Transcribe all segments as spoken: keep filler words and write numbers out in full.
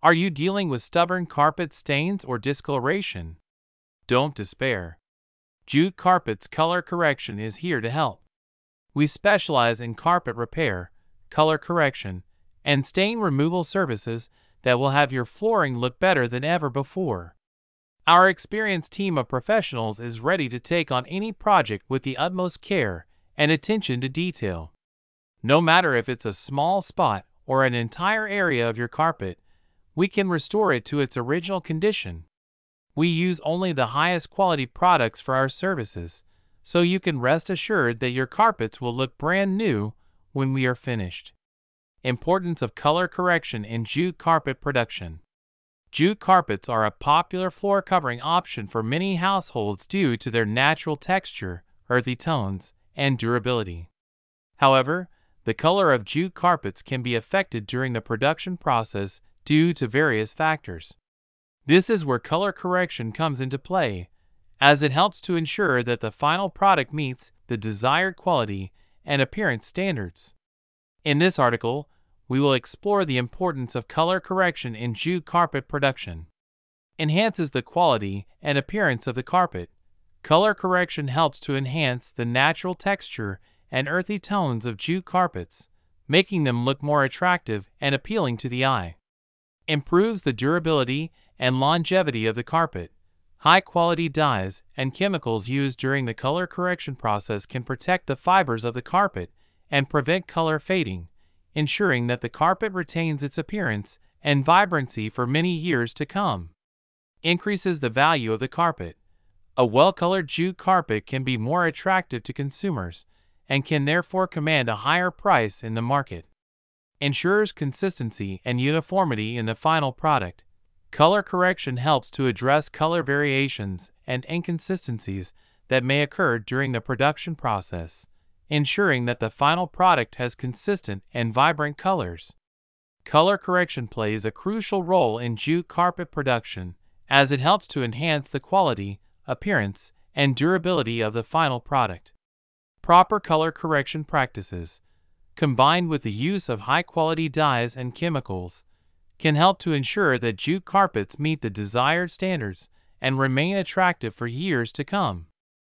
Are you dealing with stubborn carpet stains or discoloration? Don't despair. Jute Carpet's Color Correction is here to help. We specialize in carpet repair, color correction, and stain removal services that will have your flooring look better than ever before. Our experienced team of professionals is ready to take on any project with the utmost care and attention to detail. No matter if it's a small spot or an entire area of your carpet, we can restore it to its original condition. We use only the highest quality products for our services, so you can rest assured that your carpets will look brand new when we are finished. Importance of color correction in jute carpet production. Jute carpets are a popular floor covering option for many households due to their natural texture, earthy tones, and durability. However, the color of jute carpets can be affected during the production process due to various factors. This is where color correction comes into play, as it helps to ensure that the final product meets the desired quality and appearance standards. In this article, we will explore the importance of color correction in jute carpet production. Enhances the quality and appearance of the carpet. Color correction helps to enhance the natural texture and earthy tones of jute carpets, making them look more attractive and appealing to the eye. Improves the durability and longevity of the carpet. High-quality dyes and chemicals used during the color correction process can protect the fibers of the carpet and prevent color fading, ensuring that the carpet retains its appearance and vibrancy for many years to come. Increases the value of the carpet. A well-colored jute carpet can be more attractive to consumers and can therefore command a higher price in the market. Ensures consistency and uniformity in the final product. Color correction helps to address color variations and inconsistencies that may occur during the production process, ensuring that the final product has consistent and vibrant colors. Color correction plays a crucial role in jute carpet production, as it helps to enhance the quality, appearance, and durability of the final product. Proper color correction practices, combined with the use of high-quality dyes and chemicals, can help to ensure that jute carpets meet the desired standards and remain attractive for years to come.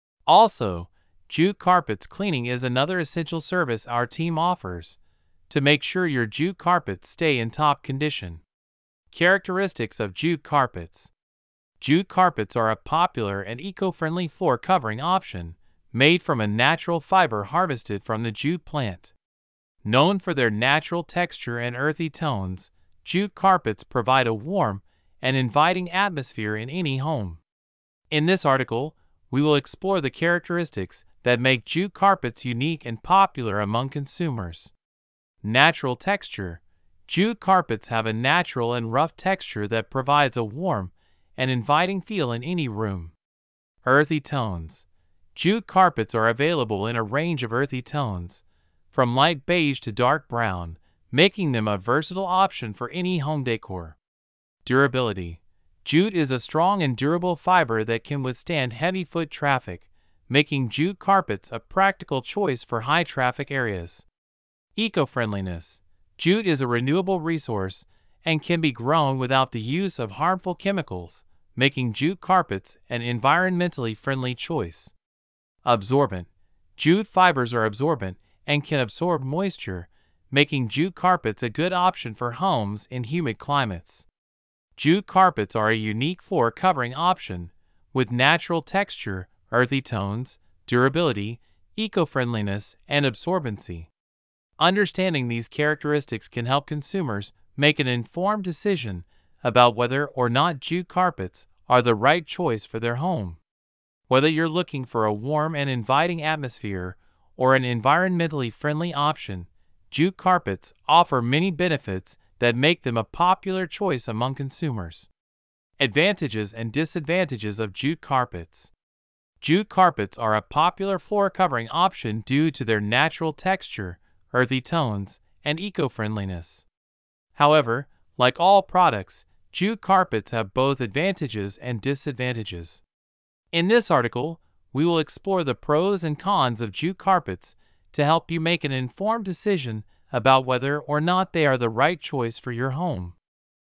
Also, jute carpets cleaning is another essential service our team offers to make sure your jute carpets stay in top condition. Characteristics of jute carpets. Jute carpets are a popular and eco-friendly floor covering option made from a natural fiber harvested from the jute plant. Known for their natural texture and earthy tones, jute carpets provide a warm and inviting atmosphere in any home. In this article, we will explore the characteristics that make jute carpets unique and popular among consumers. Natural texture. Jute carpets have a natural and rough texture that provides a warm and inviting feel in any room. Earthy tones. Jute carpets are available in a range of earthy tones, from light beige to dark brown, making them a versatile option for any home decor. Durability. Jute is a strong and durable fiber that can withstand heavy foot traffic, making jute carpets a practical choice for high-traffic areas. Eco-friendliness. Jute is a renewable resource and can be grown without the use of harmful chemicals, making jute carpets an environmentally friendly choice. Absorbent. Jute fibers are absorbent and can absorb moisture, making jute carpets a good option for homes in humid climates. Jute carpets are a unique floor covering option with natural texture, earthy tones, durability, eco-friendliness, and absorbency. Understanding these characteristics can help consumers make an informed decision about whether or not jute carpets are the right choice for their home. Whether you're looking for a warm and inviting atmosphere or an environmentally friendly option, jute carpets offer many benefits that make them a popular choice among consumers. Advantages and disadvantages of jute carpets. Jute carpets are a popular floor covering option due to their natural texture, earthy tones, and eco-friendliness. However, like all products, jute carpets have both advantages and disadvantages. In this article, we will explore the pros and cons of jute carpets to help you make an informed decision about whether or not they are the right choice for your home.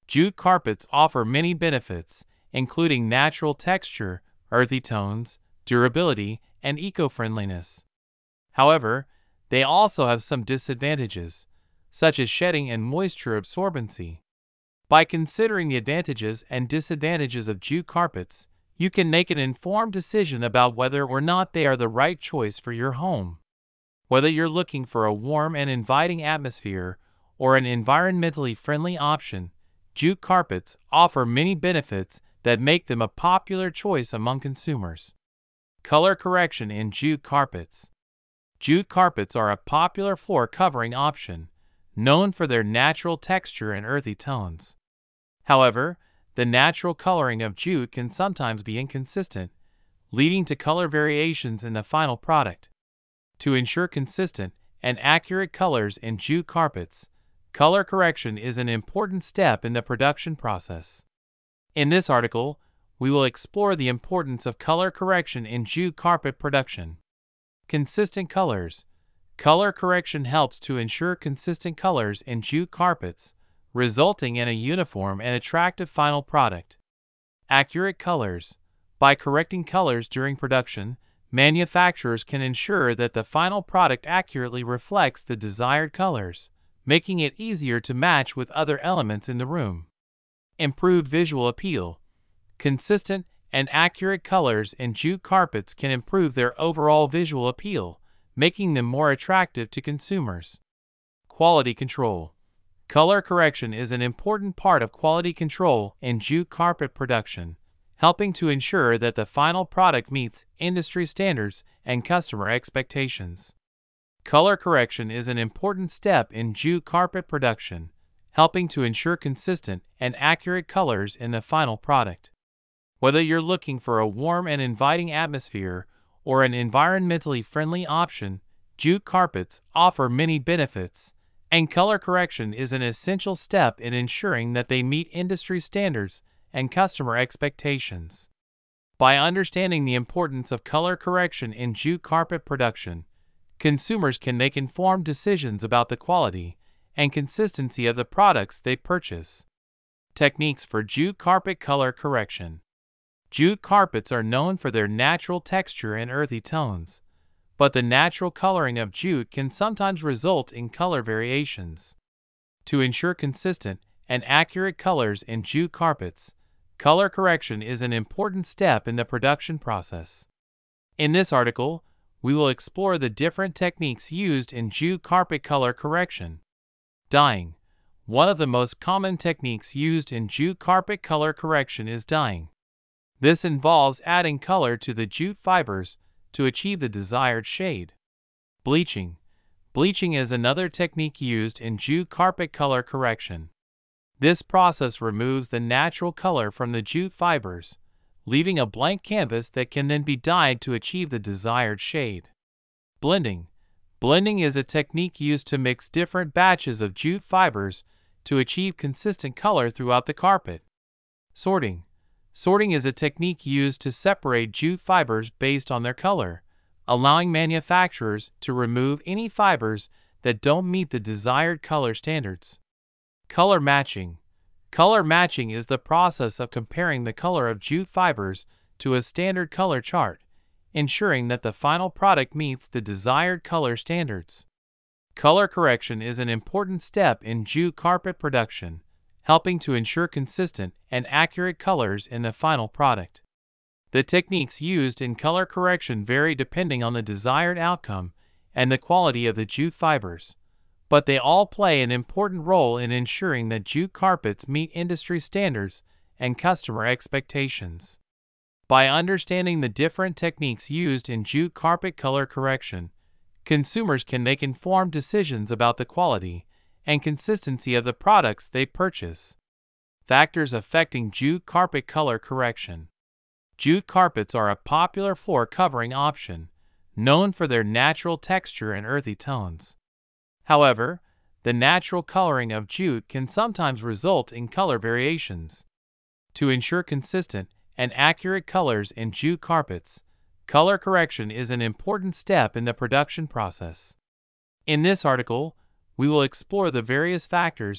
Jute carpets offer many benefits, including natural texture, earthy tones, durability, and eco-friendliness. However, they also have some disadvantages, such as shedding and moisture absorbency. By considering the advantages and disadvantages of jute carpets, you can make an informed decision about whether or not they are the right choice for your home. Whether you're looking for a warm and inviting atmosphere or an environmentally friendly option, jute carpets offer many benefits that make them a popular choice among consumers. Color correction in jute carpets. Jute carpets are a popular floor covering option, known for their natural texture and earthy tones. However, the natural coloring of jute can sometimes be inconsistent, leading to color variations in the final product. To ensure consistent and accurate colors in jute carpets, color correction is an important step in the production process. In this article, we will explore the importance of color correction in jute carpet production. Consistent colors. Color correction helps to ensure consistent colors in jute carpets, resulting in a uniform and attractive final product. Accurate colors. By correcting colors during production, manufacturers can ensure that the final product accurately reflects the desired colors, making it easier to match with other elements in the room. Improved visual appeal. Consistent and accurate colors in jute carpets can improve their overall visual appeal, making them more attractive to consumers. Quality control. Color correction is an important part of quality control in jute carpet production, helping to ensure that the final product meets industry standards and customer expectations. Color correction is an important step in jute carpet production, helping to ensure consistent and accurate colors in the final product. Whether you're looking for a warm and inviting atmosphere or an environmentally friendly option, jute carpets offer many benefits, and color correction is an essential step in ensuring that they meet industry standards and customer expectations. By understanding the importance of color correction in jute carpet production, consumers can make informed decisions about the quality and consistency of the products they purchase. Techniques for jute carpet color correction. Jute carpets are known for their natural texture and earthy tones, but the natural coloring of jute can sometimes result in color variations. To ensure consistent and accurate colors in jute carpets, color correction is an important step in the production process. In this article, we will explore the different techniques used in jute carpet color correction. Dyeing. One of the most common techniques used in jute carpet color correction is dyeing. This involves adding color to the jute fibers to achieve the desired shade. Bleaching. Bleaching is another technique used in jute carpet color correction. This process removes the natural color from the jute fibers, leaving a blank canvas that can then be dyed to achieve the desired shade. Blending. Blending is a technique used to mix different batches of jute fibers to achieve consistent color throughout the carpet. Sorting. Sorting is a technique used to separate jute fibers based on their color, allowing manufacturers to remove any fibers that don't meet the desired color standards. Color matching. Color matching is the process of comparing the color of jute fibers to a standard color chart, ensuring that the final product meets the desired color standards. Color correction is an important step in jute carpet production, helping to ensure consistent and accurate colors in the final product. The techniques used in color correction vary depending on the desired outcome and the quality of the jute fibers, but they all play an important role in ensuring that jute carpets meet industry standards and customer expectations. By understanding the different techniques used in jute carpet color correction, consumers can make informed decisions about the quality and consistency of the products they purchase. Factors affecting jute carpet color correction. Jute carpets are a popular floor covering option, known for their natural texture and earthy tones. However, the natural coloring of jute can sometimes result in color variations. To ensure consistent and accurate colors in jute carpets, color correction is an important step in the production process. In this article, we will explore the various factors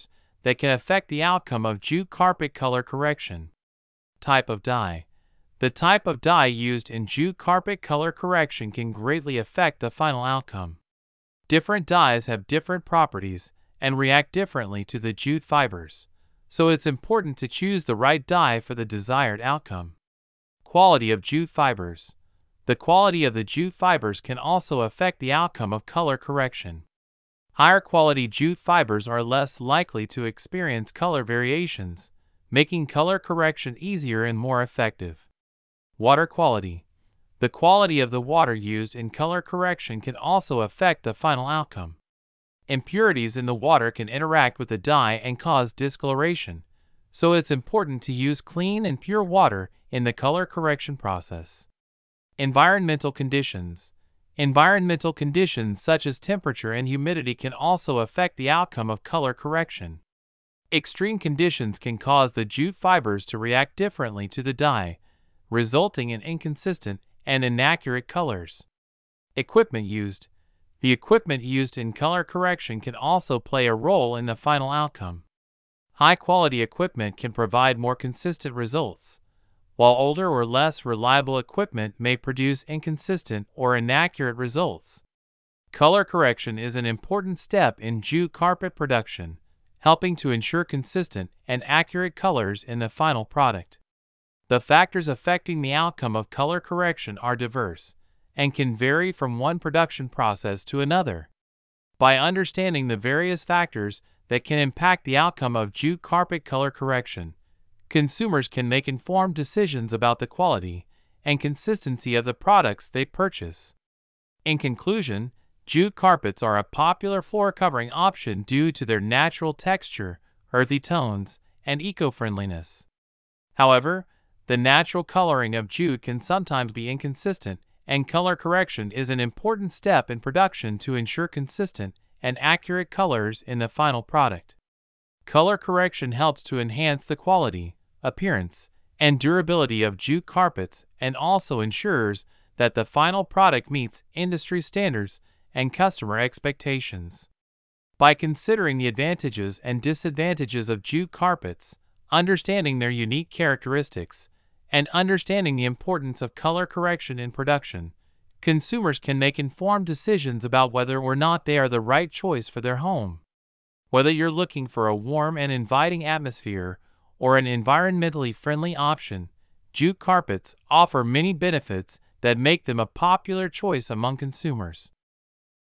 that can affect the outcome of jute carpet color correction. Type of dye. The type of dye used in jute carpet color correction can greatly affect the final outcome. Different dyes have different properties and react differently to the jute fibers, so it's important to choose the right dye for the desired outcome. Quality of jute fibers. The quality of the jute fibers can also affect the outcome of color correction. Higher quality jute fibers are less likely to experience color variations, making color correction easier and more effective. Water quality. The quality of the water used in color correction can also affect the final outcome. Impurities in the water can interact with the dye and cause discoloration, so it's important to use clean and pure water in the color correction process. Environmental conditions. Environmental conditions such as temperature and humidity can also affect the outcome of color correction. Extreme conditions can cause the jute fibers to react differently to the dye, resulting in inconsistent and inaccurate colors. Equipment used. The equipment used in color correction can also play a role in the final outcome. High-quality equipment can provide more consistent results, while older or less reliable equipment may produce inconsistent or inaccurate results. Color correction is an important step in jute carpet production, helping to ensure consistent and accurate colors in the final product. The factors affecting the outcome of color correction are diverse and can vary from one production process to another. By understanding the various factors that can impact the outcome of jute carpet color correction, consumers can make informed decisions about the quality and consistency of the products they purchase. In conclusion, jute carpets are a popular floor covering option due to their natural texture, earthy tones, and eco-friendliness. However, the natural coloring of jute can sometimes be inconsistent, and color correction is an important step in production to ensure consistent and accurate colors in the final product. Color correction helps to enhance the quality, appearance, and durability of jute carpets and also ensures that the final product meets industry standards and customer expectations. By considering the advantages and disadvantages of jute carpets, understanding their unique characteristics, and understanding the importance of color correction in production, consumers can make informed decisions about whether or not they are the right choice for their home. Whether you're looking for a warm and inviting atmosphere or an environmentally friendly option, jute carpets offer many benefits that make them a popular choice among consumers.